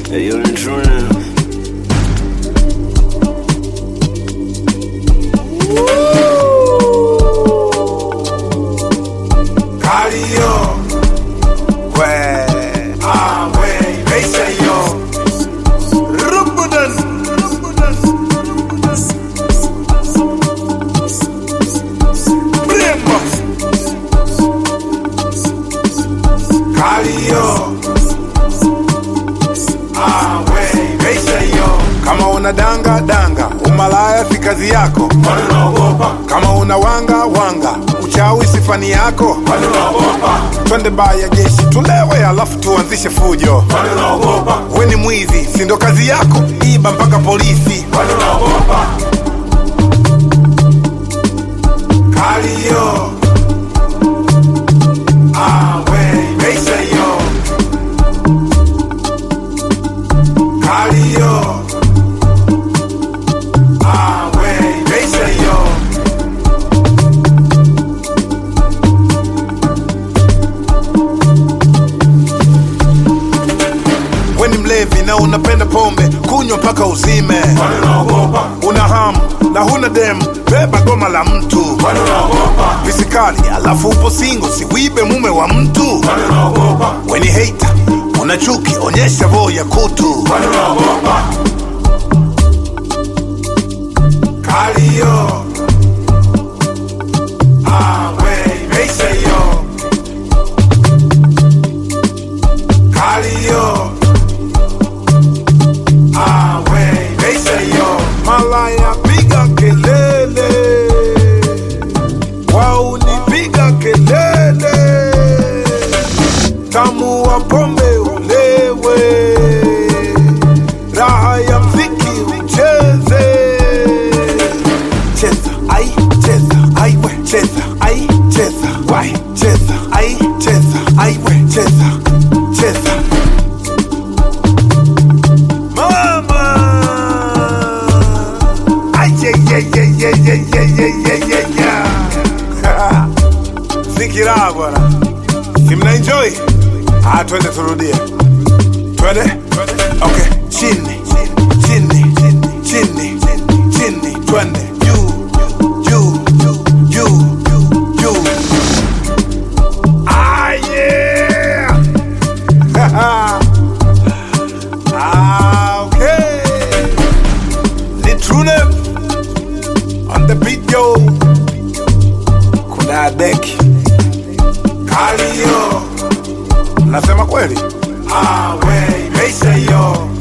Hey, you're in true now. Cardio, Meisha yo, Rumbudan, Brembo, Cardio, Meisha yo. Kama una danga, umalaya si kazi yako. Kama una wanga, uchawi sifani yako. Twende baya jeshi tulewe alafu tuanzishe fujo. We ni mwizi, si ndo kazi yako? Iba mpaka polisi. Cardio, Meisha yo. Cardio, Meisha yo. We ni mlevi na unapenda pombe, kunywa mpaka uzime. Una hamu na huna demu, beba goma la mtu. Visikali alafu upo singo, siwibe mume wa mtu. We ni hater, una chuki, onyesha roho ya kutu. Cardio, Meisha yo. Cardio, Meisha yo. Malaya piga kelele, waunipiga kelele. Tamu wa pombe ulewe, raha ya mziki ucheze. Cheza, ai, cheza, ai we, cheza, ai, cheza, wai, cheza, ai, cheza, ai we, cheza, cheza. Mama, ai, yeah. Zikira bwana, si mna enjoy? Twende turudie, twende. Okay, chini, twende. Okay, Litrune on the beat yo. Kuna deki Cardio, nasema kweli? Meisha yo.